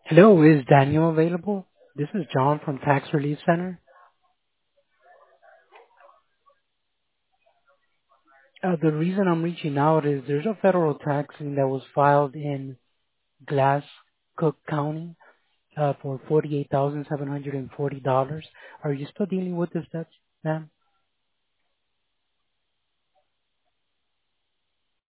Hello, is Daniel available? This is John from Tax Relief Center. The reason I'm reaching out is there's a federal tax lien that was filed in Glass Cook County for $48,740. Are you still dealing with this debt, ma'am?